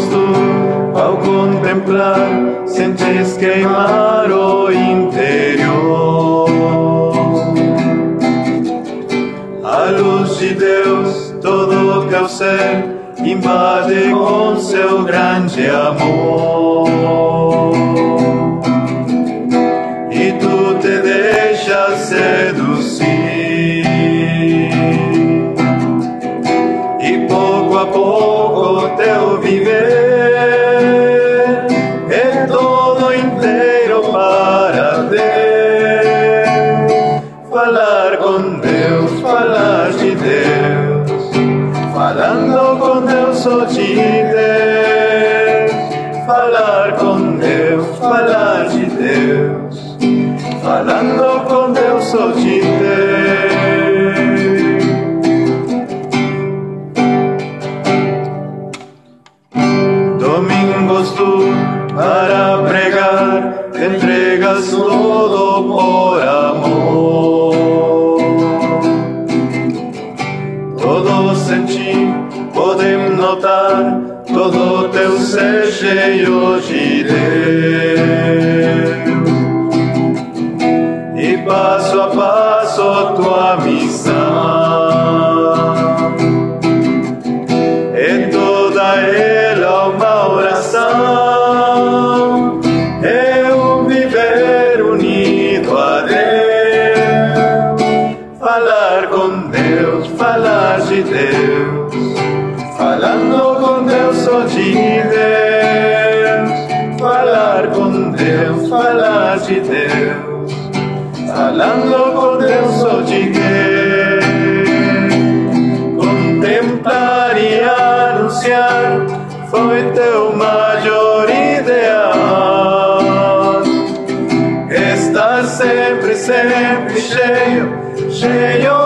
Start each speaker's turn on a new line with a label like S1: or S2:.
S1: gosto ao contemplar, sentes queimar o interior. A luz de Deus todo o teu ser invade com seu grande amor. E tu te deixas seduzir. E pouco a pouco teu viver é todo inteiro para Deus. Falar com Deus, falar de Deus, falando com Deus só de Deus. Falar com Deus, falar de Deus, falando com Deus só de Deus. Domingos tu para pregar, te entregas todo por amor. Todos en ti podem notar todo teu ser cheio de Deus. E passo a passo tua missão é toda ela uma oração, é viver unido a Deus. Falar com Deus, falar de Deus, falando com Deus só de Deus. Falar com Deus, falar de Deus, falando com Deus só de Deus. Contemplar e anunciar foi teu maior ideal. Estar sempre, sempre cheio, cheio